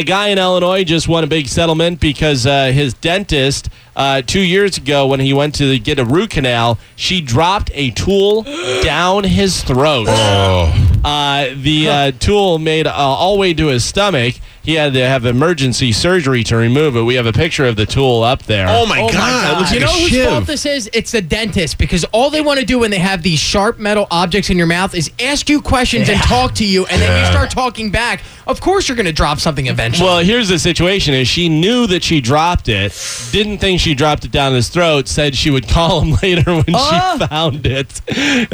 a guy in Illinois just won a big settlement because his dentist, 2 years ago when he went to get a root canal, she dropped a tool down his throat. The tool made all the way to his stomach. He had to have emergency surgery to remove it. We have a picture of the tool up there. Oh, my God. It looks You like know a whose shiv. fault this is? It's the dentist, because all they want to do when they have these sharp metal objects in your mouth is ask you questions and talk to you, and then you start talking back. Of course you're going to drop something eventually. Well, here's the situation: is she knew that she dropped it, didn't think she dropped it down his throat, said she would call him later when she found it.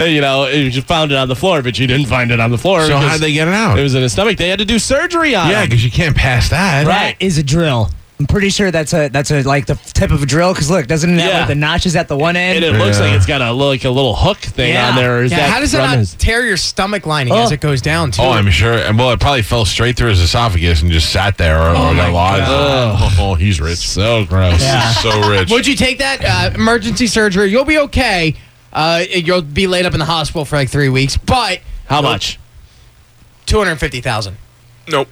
She found it on the floor, but she didn't find it on the floor. So how'd they get it out? It was in his stomach. They had to do surgery on Yeah, it. because you can't pass that. That is a drill. I'm pretty sure that's like the tip of a drill. Because look, doesn't it have Yeah. like the notches at the one end? And it looks like it's got a little hook thing Yeah. on there. Or is how does it from not his- tear your stomach lining as it goes down, too? Oh, I'm sure. And well, it probably fell straight through his esophagus and just sat there or got lodged. Oh, he's rich. So gross. Yeah. So rich. Would you take that? Emergency surgery. You'll be okay. You'll be laid up in the hospital for like 3 weeks, but How much? $250,000. Nope.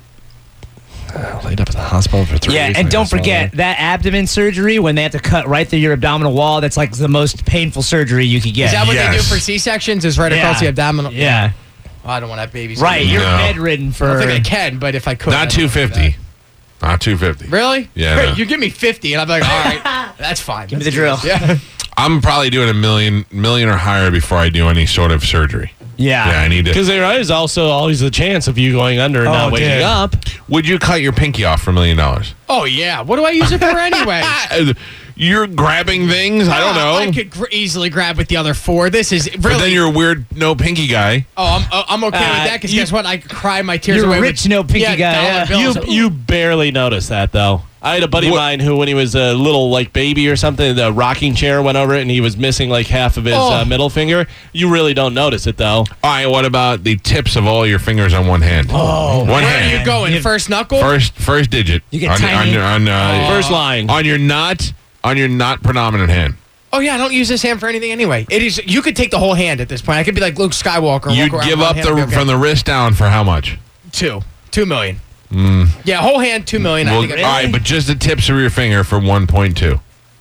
Laid up in the hospital for 3 Yeah, weeks. and don't forget that abdomen surgery when they have to cut right through your abdominal wall. That's like the most painful surgery you could get. Is that what they do Yes. for C-sections? Is right across the abdominal? Yeah. Oh, I don't want to have babies. Right, you're No. bedridden I for. don't think I can, but if I could. Not I'd do 250. Not 250. that. Really? Yeah, Great, no. you give me 50, and I'm like, all right, that's fine. Give me the drill. Yeah. I'm probably doing $1 million or higher before I do any sort of surgery. Yeah. Yeah, I need to. Because there is also always the chance of you going under and not waking dude. up. Would you cut your pinky off for $1 million? Oh yeah. What do I use it for anyway? You're grabbing things? I don't know. I could easily grab with the other four. This is really. But then you're a weird no pinky guy. Oh, I'm okay with that because guess what? I could cry my tears You're away. rich, with, no pinky guy, dollar yeah. bills. You barely noticed that, though. I had a buddy of What- mine who, when he was a little baby or something, the rocking chair went over it and he was missing like half of his middle finger. You really don't notice it, though. All right, what about the tips of all your fingers on one hand? Oh, one Where hand. are you going? First knuckle? First digit. You get tiny. First line. on your not predominant hand. Oh yeah, I don't use this hand for anything anyway. It is. You could take the whole hand at this point. I could be like Luke Skywalker. And You'd walk around give with up one hand and be okay. from the wrist down for how much? $2 million. Yeah, whole hand, $2 million. Well, I think. all right, but just the tips of your finger for 1.2.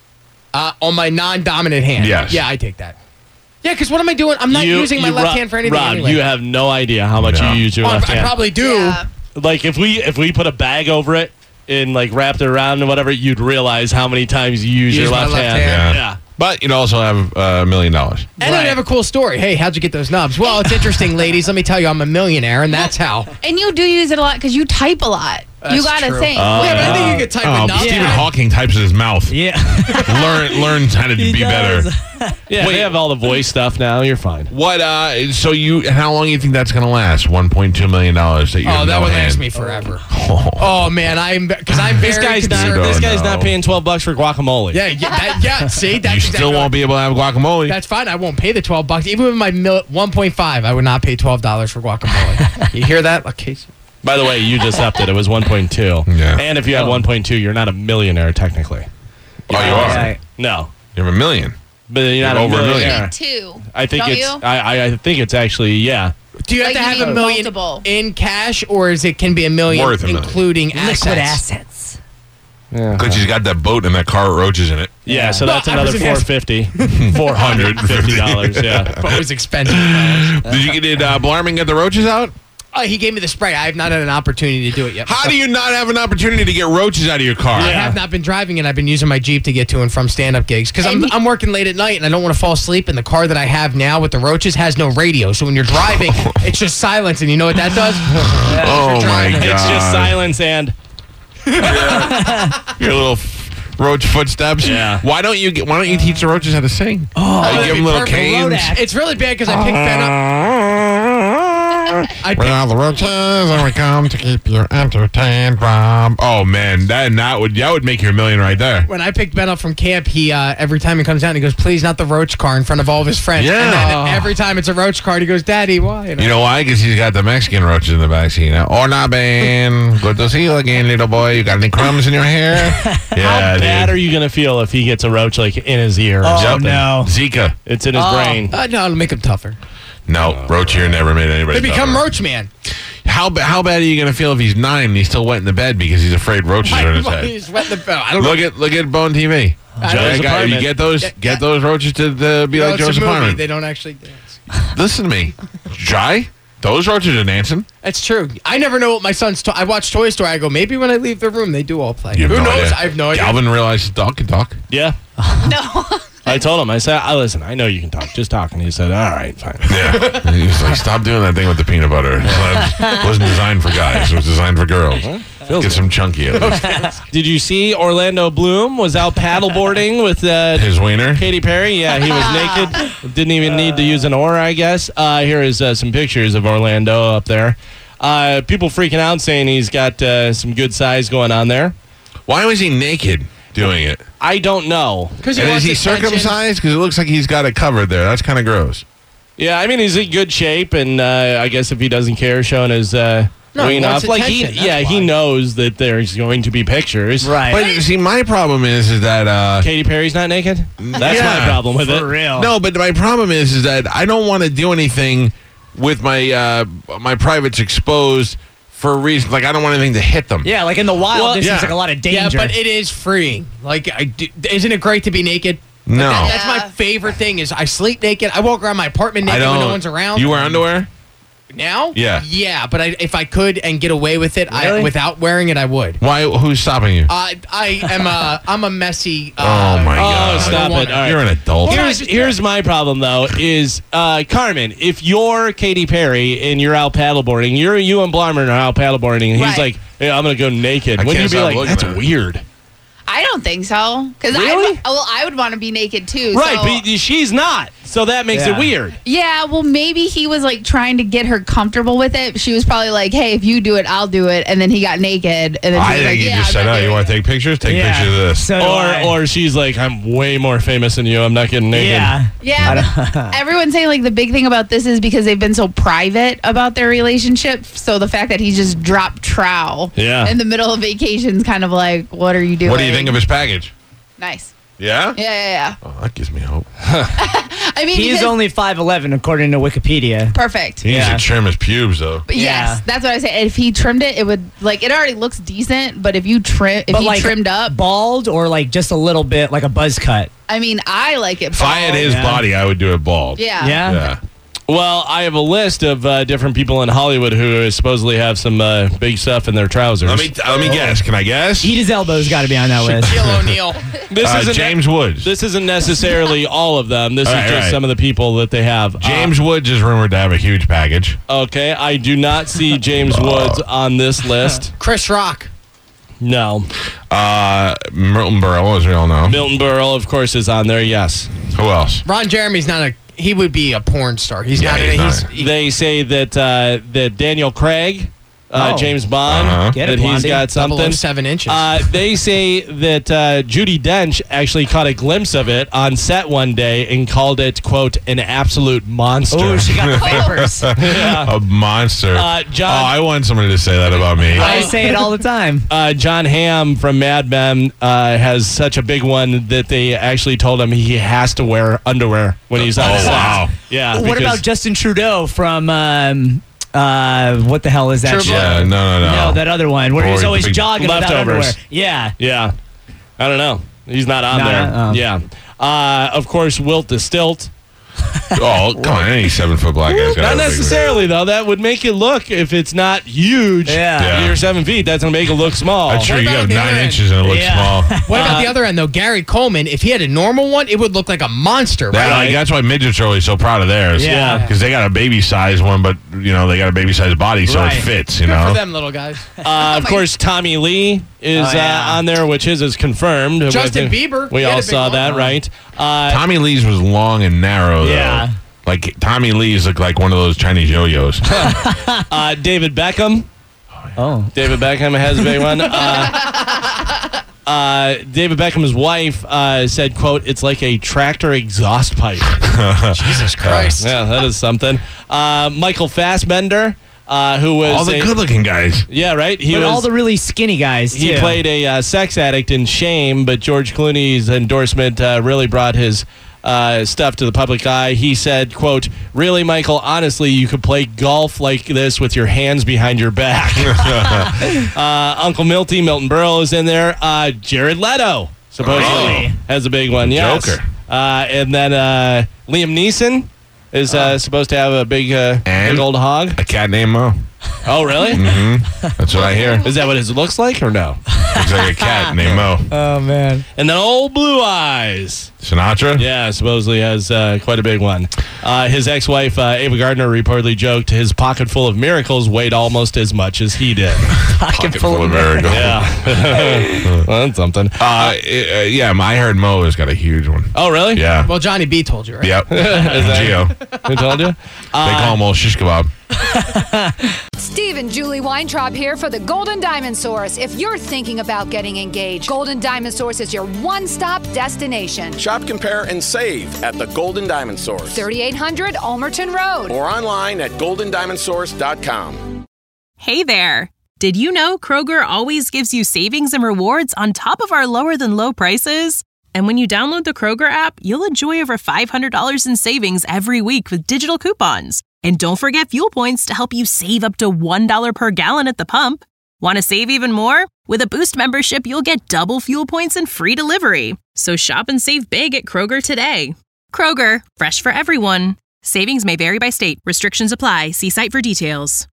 On my non-dominant hand. Yes. Yeah, I take that. Yeah, because what am I doing? I'm not using my left hand for anything Rob, anyway. you have no idea how much No. you use your left I hand. probably do. Yeah. Like if we put a bag over it and wrapped it around and whatever, you'd realize how many times you use your Use my left left hand. hand. Yeah. But you'd also have $1 million. And I'd have a cool story. Hey, how'd you get those knobs? Well, it's interesting, ladies. Let me tell you, I'm a millionaire, and that's how. And you do use it a lot because you type a lot. That's you gotta true. think. Yeah, but I think you could type a knob. Stephen Hawking types in his mouth. Yeah. Learn how to be better. Yeah, they have all the voice stuff now. You're fine. What? So how long do you think that's going to last? $1.2 million that you Oh, have that no would hand. last me forever. Oh man, because I'm very This guy's concerned. not paying $12 for guacamole. Yeah. See, that's You still exactly won't be able to have guacamole. That's fine. I won't pay the $12. Even with my 1.5, I would not pay $12 for guacamole. You hear that? Okay. By the way, you just upped it. It was 1.2. Yeah. And if you had 1.2, you're not a millionaire technically. Oh, you are. No, You have $1 million. but you're not Over a a million. millionaire. Two. I think Don't it's. you? I think it's actually Do you have Like, to you have need $1 million multiple. in cash, or is it can be $1 million Worth $1 million. including Liquid assets? assets. Because she's got that boat and that car with roaches in it. Yeah, so Well, that's I another was gonna- $450. $450. Yeah. But it was expensive. Did Blarman get the roaches out? He gave me the spray. I have not had an opportunity to do it yet. How do you not have an opportunity to get roaches out of your car? I have not been driving it. I've been using my Jeep to get to and from stand-up gigs because And I'm working late at night and I don't want to fall asleep. And the car that I have now with the roaches has no radio, so when you're driving, it's just silence. And you know what that does? Oh my god! It's just silence and. Your little roach footsteps. Yeah. Why don't you teach the roaches how to sing? Oh, Give that'd them be little perfect. canes. Road It's really bad because I picked Ben up. We're all the roaches, and we come to keep you entertained, Rob. Oh man, that would make you $1 million right there. When I picked Ben up from camp, he every time he comes down, he goes, "Please, not the roach car," in front of all of his friends. Yeah. And then every time it's a roach car, he goes, "Daddy, why?" You know why? Because he's got the Mexican roaches in the backseat. Hola, Ben. Good to see you again, little boy. You got any crumbs in your hair? How Yeah, bad dude. are you going to feel if he gets a roach in his ear or Oh, something? no. Zika. It's in his brain. No, it'll make him tougher. No, roach ear never made anybody. They become tougher. Roach Man. How bad are you going to feel if he's 9 and he's still wet in the bed because he's afraid roaches are in his head? He's wet in the bed. I don't know. Look at Bone TV. Joe's Apartment. You get those roaches to be No, like it's Joe's a movie. Apartment. They don't actually dance. Listen to me, Jai. Those roaches are dancing. That's true. I never know what my son's. I watch Toy Story. I go, maybe when I leave the room, they do all play. You have Who no knows? idea. I have no idea. Calvin realized his dog can talk. Yeah. No. I told him. I said, "Listen, I know you can talk. Just talk." And he said, "All right, fine." Yeah. He's like, stop doing that thing with the peanut butter. It wasn't designed for guys. It was designed for girls. Get some chunky at least. Did you see Orlando Bloom was out paddleboarding with His wiener. Katy Perry? Yeah, he was naked. Didn't even need to use an oar, I guess. Here is some pictures of Orlando up there. People freaking out saying he's got some good size going on there. Why was he naked doing it? I don't know. Because And is he circumcised? Because it looks like he's got it covered there. That's kind of gross. Yeah, I mean, he's in good shape, and I guess if he doesn't care showing his wing he off, wants like attention, that's he why. knows that there's going to be pictures. Right. But see, my problem is that Katy Perry's not naked? That's Yeah. my problem with it. For real. no, but my problem is that I don't want to do anything with my my privates exposed for a reason. Like I don't want anything to hit them. Yeah, like in the wild, Well, there seems yeah. like a lot of Yeah, danger. but it is freeing. Like, isn't it great to be naked? No. That's my favorite thing. Is I sleep naked. I walk around my apartment naked when no one's around. You wear underwear? now? Yeah. Yeah, but if I could and get away with it, Really? without wearing it, I would. Why? Who's stopping you? I'm a messy. Oh, my Oh, God. stop I it. don't All right. You're an adult. Here's my problem though is Carmen, if you're Katy Perry and you're out paddleboarding, you and Blarman are out paddleboarding, and he's Right. like, "Hey, I'm gonna go naked." I Wouldn't can't you be stop like, looking "That's at it." weird"? I don't think so. Because Really? I would want to be naked too. Right, so- but she's not, so that makes it Yeah. weird. Yeah, well, maybe he was like trying to get her comfortable with it. She was probably like, "Hey, if you do it, I'll do it." And then he got naked, and then I he was think like, you "Yeah, just I'm said, not "Oh, you doing want it." to take pictures? Take pictures of this." So do I. Or she's like, "I'm way more famous than you. I'm not getting naked." yeah. Yeah, but everyone's saying like the big thing about this is because they've been so private about their relationship. So the fact that he just dropped trowel Yeah. in the middle of vacation's kind of like, what are you doing? What do you think of his package? Nice. Yeah? Yeah. Oh, that gives me hope. I mean, He is because- only 5'11", according to Wikipedia. perfect. He needs Yeah. to trim his pubes, though. But Yeah. yes, that's what I say. If he trimmed it, it would like it already looks decent. But if you But he like trimmed up, bald or like just a little bit like a buzz cut. I mean, I like it. If I had bald. his Yeah. body, I would do it bald. Yeah. Yeah. Well, I have a list of different people in Hollywood who supposedly have some big stuff in their trousers. Let me guess. Can I guess? Eat his elbows got to be on that list. Shaquille O'Neal. This isn't James Woods. This isn't necessarily all of them. This is Right, just right. some of the people that they have. James Woods is rumored to have a huge package. Okay, I do not see James Woods on this list. Chris Rock. No. Milton Berle, as we all know. Milton Berle, of course, is on there. Yes. Who else? Ron Jeremy's not a. He would be a porn star. He's Yeah, not. he's not. They say that that Daniel Craig, Oh. James Bond, Uh-huh. Get it, that he's Blondie. got something. 007 inches. They say that Judi Dench actually caught a glimpse of it on set one day and called it, quote, an absolute monster. Oh, she got the papers. A monster. John- I want somebody to say that about me. I say it all the time. John Hamm from Mad Men has such a big one that they actually told him he has to wear underwear when he's on Oh, set. wow. Yeah. What because- about Justin Trudeau from what the hell is that? True show? Yeah, no. No, that other one where Or he's the always big jogging without leftovers. underwear. Yeah. Yeah. I don't know. He's not on Not there. on- oh. Yeah. Of course, Wilt the Stilt. Oh, come on. Any 7 foot black guy's got Not a big- necessarily, though. That would make it look, if it's not huge, Yeah. you're 7 feet, that's going to make it look small. That's true. What You about have the 9 other end? inches and it looks Yeah. small. what about the other end though? Gary Coleman. If he had a normal one, it would look like a monster, right? Like, that's why midgets are always so proud of theirs. Yeah. Because they got a baby size one, but, they got a baby size body, so Right. it fits, you Good know? for them little guys. Of course, Tommy Lee is Oh, yeah. on there, which is confirmed. Justin I think Bieber. We He had all a big saw one. that, right? Tommy Lee's was long and narrow, though. Yeah. Like, Tommy Lee's look like one of those Chinese yo-yos. David Beckham. Oh. David Beckham has a big one. David Beckham's wife said, quote, it's like a tractor exhaust pipe. Jesus Christ. Yeah, that is something. Michael Fassbender, who was All the good-looking guys. yeah, right. He But was all the really skinny guys, he too. played a sex addict in Shame, but George Clooney's endorsement really brought his stuff to the public eye. He said, quote, "Really, Michael, honestly, you could play golf like this with your hands behind your back." Uncle Milty, Milton Berle is in there. Jared Leto supposedly has a big one. Yes. Joker. And then Liam Neeson is supposed to have a big old hog. A cat named Mo. Oh, really? That's what I hear. Is that what it looks like or no? Looks like a cat named Mo. Oh, man. And then old Blue Eyes. Sinatra? Yeah, supposedly has quite a big one. His ex-wife, Ava Gardner, reportedly joked his pocket full of miracles weighed almost as much as he did. Pocket full of miracles. Yeah. Well, that's something. Yeah, I heard Mo has got a huge one. Oh, really? Yeah. Well, Johnny B told you, right? Yep. Geo. Who told you? They call him old shish kebab. Steve and Julie Weintraub here for the Golden Diamond Source. If you're thinking about getting engaged, Golden Diamond Source is your one-stop destination. Shop, compare, and save at the Golden Diamond Source. 3800 Almerton Road. Or online at goldendiamondsource.com. Hey there. Did you know Kroger always gives you savings and rewards on top of our lower than low prices? And when you download the Kroger app, you'll enjoy over $500 in savings every week with digital coupons. And don't forget fuel points to help you save up to $1 per gallon at the pump. Want to save even more? With a Boost membership, you'll get double fuel points and free delivery. So shop and save big at Kroger today. Kroger, fresh for everyone. Savings may vary by state. Restrictions apply. See site for details.